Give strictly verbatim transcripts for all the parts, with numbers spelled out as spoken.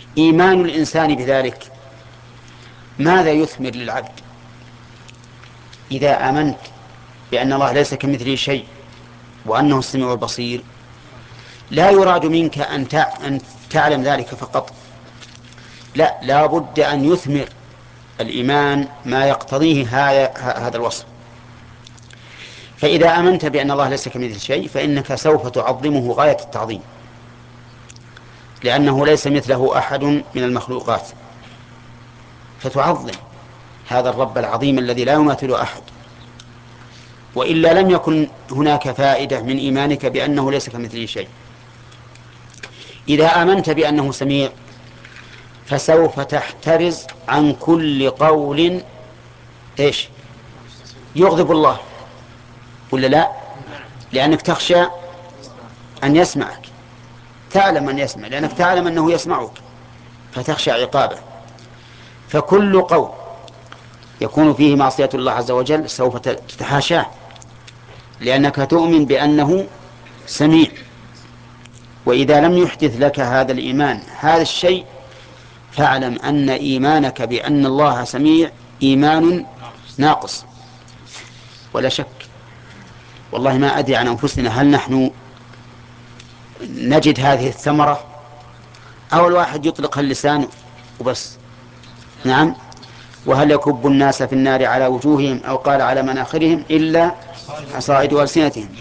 إيمان الإنسان بذلك ماذا يثمر للعبد؟ إذا آمنت بأن الله ليس كمثله شيء وأنه السميع البصير، لا يراد منك أن تعلم ذلك فقط، لا، لا بد أن يثمر الإيمان ما يقتضيه هذا الوصف. فإذا آمنت بأن الله ليس كمثله شيء فإنك سوف تعظمه غاية التعظيم، لأنه ليس مثله أحد من المخلوقات، فتعظم هذا الرب العظيم الذي لا يماثله أحد. وإلا لم يكن هناك فائدة من إيمانك بأنه ليس كمثله شيء. إذا آمنت بأنه سميع فسوف تحترز عن كل قول إيش يغضب الله، ولا لا؟ لأنك تخشى أن يسمعك، تعلم أن يسمع لأنك تعلم أنه يسمعك فتخشى عقابه. فكل قول يكون فيه معصية الله عز وجل سوف تتحاشاه، لأنك تؤمن بأنه سميع. وإذا لم يحدث لك هذا الإيمان هذا الشيء فاعلم أن إيمانك بأن الله سميع إيمان ناقص ولا شك. والله ما أدري عن أنفسنا هل نحن نجد هذه الثمرة أو الواحد يطلق اللسان وبس. نعم. وهل يكب الناس في النار على وجوههم أو قال على مناخرهم إلا حصائد ألسنتهم.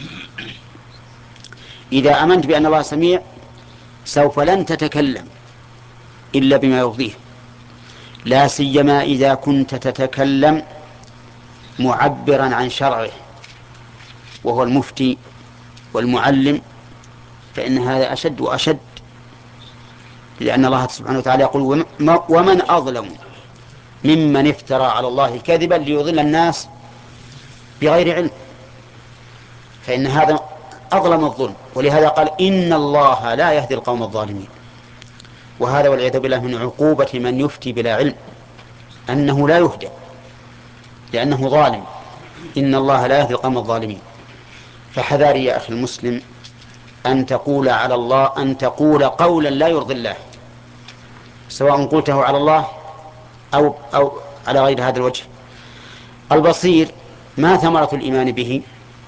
إذا آمنت بأن الله سميع سوف لن تتكلم إلا بما يرضيه، لا سيما إذا كنت تتكلم معبرا عن شرعه وهو المفتي والمعلم، فإن هذا أشد وأشد، لأن الله سبحانه وتعالى يقول ومن أظلم ممن افترى على الله كذبا ليضل الناس بغير علم، فإن هذا أظلم الظلم. ولهذا قال إن الله لا يهدي القوم الظالمين. وهذا والعياذ بالله من عقوبة من يفتي بلا علم، أنه لا يهدى لأنه ظالم. إن الله لا يهدي القوم الظالمين. فحذاري يا أخي المسلم أن تقول على الله أن تقول قولا لا يرضي الله، سواء قلته على الله أو, أو على غير هذا الوجه. البصير ما ثمرة الإيمان به؟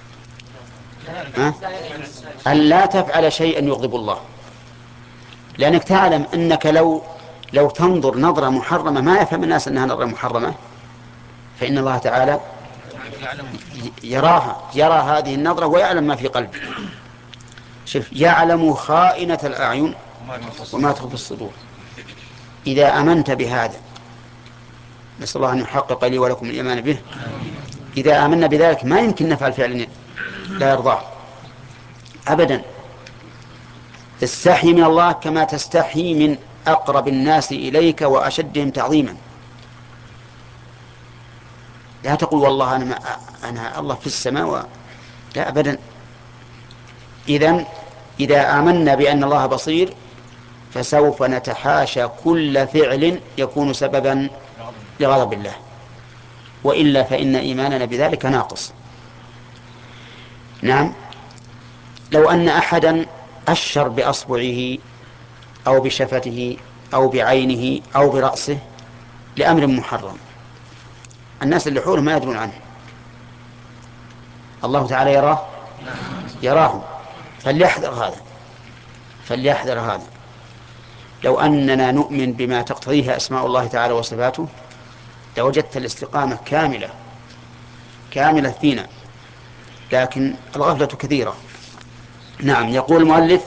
أن لا تفعل شيئا يغضب الله، لأنك تعلم أنك لو لو تنظر نظرة محرمة ما يفهم الناس أنها نظرة محرمة، فإن الله تعالى يراها، يرى هذه النظرة ويعلم ما في قلبك. شوف يعلم خائنة الأعين وما تخفي الصدور. إذا أمنت بهذا، نسأل الله أن يحقق لي ولكم الإيمان به، إذا آمنا بذلك ما يمكن نفعل فعل لا يرضاه أبدا. استحي من الله كما تستحي من أقرب الناس إليك وأشدهم تعظيما. لا تقول والله أنا, ما أنا الله في السماء و... لا أبدا. إذن إذا آمنا بأن الله بصير فسوف نتحاشى كل فعل يكون سببا لغضب الله، وإلا فإن إيماننا بذلك ناقص. نعم. لو أن أحدا أشر بأصبعه أو بشفته أو بعينه أو برأسه لأمر محرم، الناس اللي حوله ما يدرون عنه، الله تعالى يراه يراهم، فليحذر هذا فليحذر هذا. لو أننا نؤمن بما تقتضيه أسماء الله تعالى وصفاته لوجدت الاستقامة كاملة كاملة فينا، لكن الغفلة كثيرة. نعم. يقول المؤلف